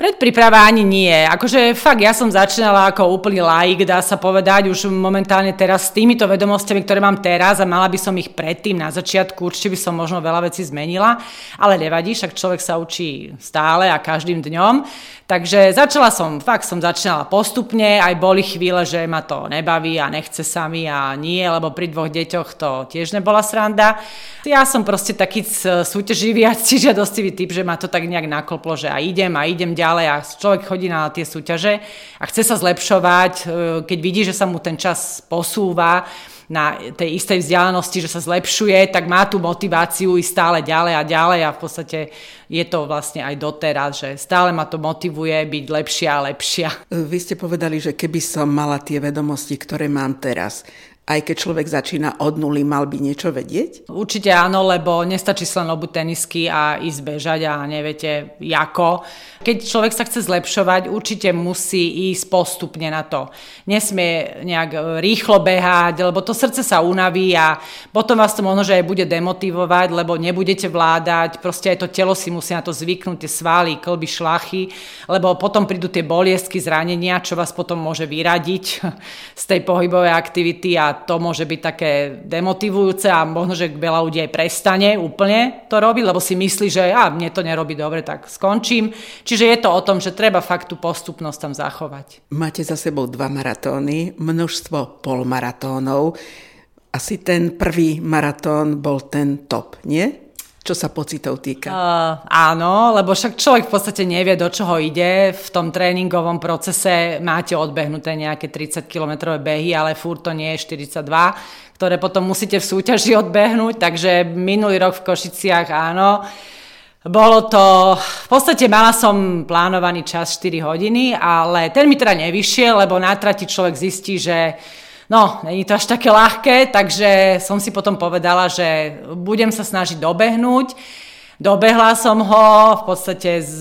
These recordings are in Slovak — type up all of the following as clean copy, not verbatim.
Predpríprava ani nie. Akože fakt, ja som začínala ako úplný laik, dá sa povedať, už momentálne teraz s týmito vedomostiami, ktoré mám teraz a mala by som ich predtým na začiatku, určite by som možno veľa vecí zmenila, ale nevadí, však človek sa učí stále a každým dňom. Takže som začínala postupne, aj boli chvíle, že ma to nebaví a nechce sa mi a nie, lebo pri 2 deťoch to tiež nebola sranda. Ja som proste taký súťaživý a ctižiadostivý typ, že ma to tak nejak nakloplo, že idem ďalej a človek chodí na tie súťaže a chce sa zlepšovať, keď vidí, že sa mu ten čas posúva na tej istej vzdialenosti, že sa zlepšuje, tak má tú motiváciu ísť stále ďalej a v podstate je to vlastne aj doteraz, že stále ma to motivuje byť lepšia a lepšia. Vy ste povedali, že keby som mala tie vedomosti, ktoré mám teraz, aj keď človek začína od nuly, mal by niečo vedieť? Určite áno, lebo nestačí sa len obuť tenisky a ísť bežať a neviete ako. Keď človek sa chce zlepšovať, určite musí ísť postupne na to. Nesmie nejak rýchlo behať, lebo to srdce sa unaví a potom vás to možno, že aj bude demotivovať, lebo nebudete vládať, proste aj to telo si musí na to zvyknúť, tie svaly, kĺby, šlachy, lebo potom prídu tie boliestky, zranenia, čo vás potom môže vyradiť z tej pohybovej aktivity a to môže byť také demotivujúce a možno, že veľa ľudí aj prestane úplne to robiť, lebo si myslí, že mne to nerobí dobre, tak skončím. Čiže je to o tom, že treba fakt tú postupnosť tam zachovať. Máte za sebou 2 maratóny, množstvo polmaratónov. Asi ten prvý maratón bol ten top, nie? Čo sa pocitov týka? Áno, lebo však človek v podstate nevie, do čoho ide. V tom tréningovom procese máte odbehnuté nejaké 30-kilometrové behy, ale furt to nie je 42, ktoré potom musíte v súťaži odbehnúť. Takže minulý rok v Košiciach, áno, bolo to, v podstate mala som plánovaný čas 4 hodiny, ale ten mi teda nevyšiel, lebo na trati človek zistí, že není to až také ľahké, takže som si potom povedala, že budem sa snažiť dobehnúť. Dobehla som ho v podstate s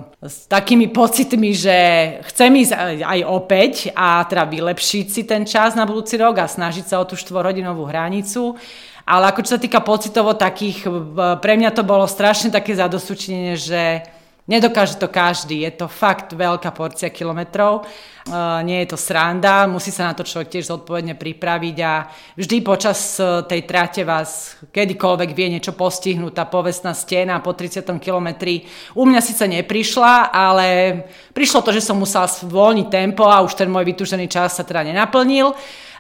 takými pocitmi, že chcem ísť aj opäť a teda vylepšiť si ten čas na budúci rok a snažiť sa o tú 4-hodinovú hranicu. Ale ako čo sa týka pocitovo takých, pre mňa to bolo strašne také zadosťučinenie, že nedokáže to každý, je to fakt veľká porcia kilometrov, nie je to sranda, musí sa na to človek tiež zodpovedne pripraviť a vždy počas tej trate vás kedykoľvek vie niečo postihnúť, tá povestná stena po 30. kilometri. U mňa síce neprišla, ale prišlo to, že som musela zvoľniť tempo a už ten môj vytúžený čas sa teda nenaplnil,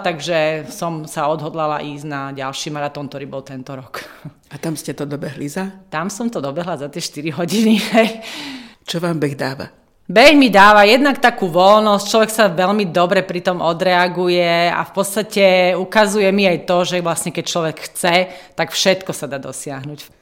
takže som sa odhodlala ísť na ďalší maratón, ktorý bol tento rok. A tam ste to dobehli za? Tam som to dobehla za tie 4 hodiny. Čo vám beh dáva? Beh mi dáva jednak takú voľnosť, človek sa veľmi dobre pri tom odreaguje a v podstate ukazuje mi aj to, že vlastne keď človek chce, tak všetko sa dá dosiahnuť.